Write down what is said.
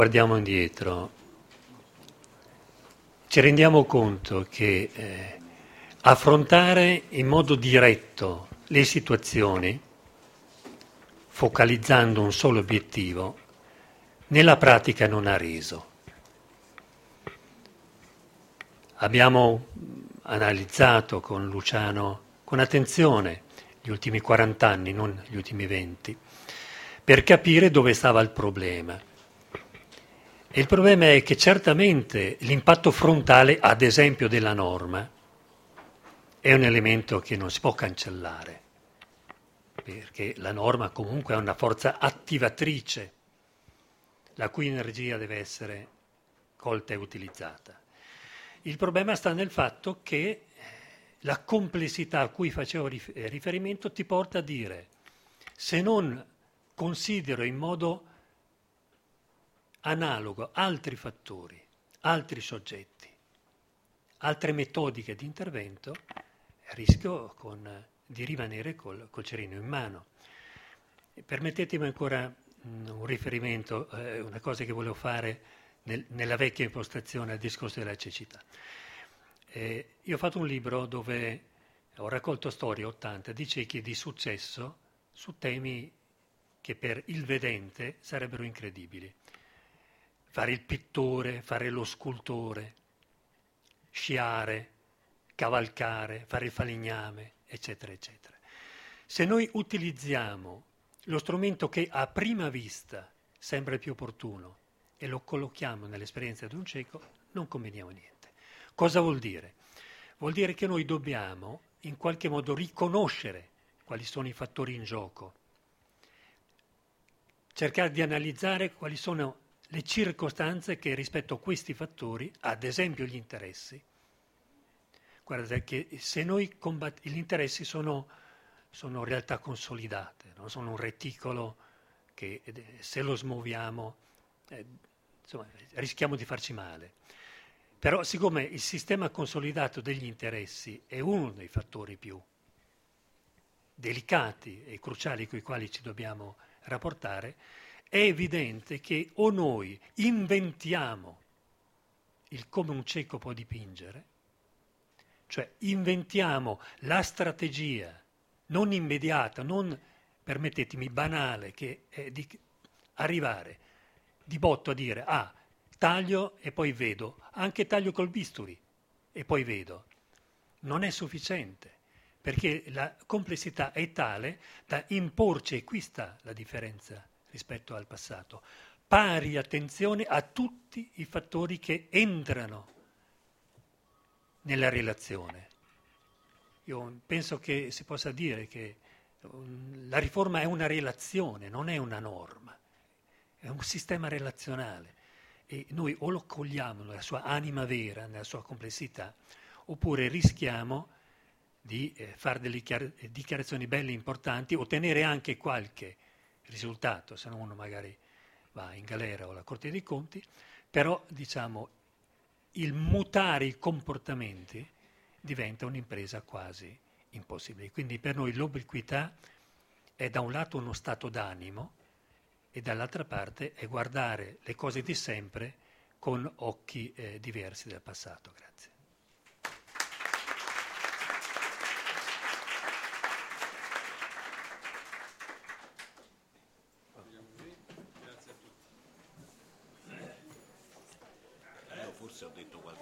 Guardiamo indietro, ci rendiamo conto che affrontare in modo diretto le situazioni, focalizzando un solo obiettivo, nella pratica non ha reso. Abbiamo analizzato con Luciano con attenzione gli ultimi 40 anni, non gli ultimi 20, per capire dove stava il problema. E il problema è che certamente l'impatto frontale, ad esempio della norma, è un elemento che non si può cancellare, perché la norma comunque è una forza attivatrice, la cui energia deve essere colta e utilizzata. Il problema sta nel fatto che la complessità a cui facevo riferimento ti porta a dire, se non considero in modo analogo altri fattori, altri soggetti, altre metodiche di intervento, rischio di rimanere col cerino in mano. Permettetemi ancora un riferimento, una cosa che volevo fare nella vecchia impostazione al discorso della cecità. Io ho fatto un libro dove ho raccolto storie 80 di ciechi di successo su temi che per il vedente sarebbero incredibili. Fare il pittore, fare lo scultore, sciare, cavalcare, fare il falegname, eccetera, eccetera. Se noi utilizziamo lo strumento che a prima vista sembra più opportuno e lo collochiamo nell'esperienza di un cieco, non combiniamo niente. Cosa vuol dire? Vuol dire che noi dobbiamo in qualche modo riconoscere quali sono i fattori in gioco, cercare di analizzare quali sono le circostanze che rispetto a questi fattori, ad esempio gli interessi, guardate che se noi gli interessi sono realtà consolidate, non sono un reticolo che se lo smuoviamo insomma, rischiamo di farci male. Però siccome il sistema consolidato degli interessi è uno dei fattori più delicati e cruciali con i quali ci dobbiamo rapportare, è evidente che o noi inventiamo il come un cieco può dipingere, cioè inventiamo la strategia non immediata, non, permettetemi, banale, che è di arrivare di botto a dire taglio e poi vedo, anche taglio col bisturi e poi vedo. Non è sufficiente, perché la complessità è tale da imporci, e qui sta la differenza rispetto al passato, pari attenzione a tutti i fattori che entrano nella relazione. Io penso che si possa dire che la riforma è una relazione, non è una norma, è un sistema relazionale e noi o lo cogliamo nella sua anima vera, nella sua complessità, oppure rischiamo di fare delle dichiarazioni belle importanti, ottenere anche qualche risultato, se no uno magari va in galera o alla Corte dei Conti, però diciamo il mutare i comportamenti diventa un'impresa quasi impossibile. Quindi per noi l'obliquità è da un lato uno stato d'animo e dall'altra parte è guardare le cose di sempre con occhi diversi dal passato. Grazie. Forse ho detto qualcosa.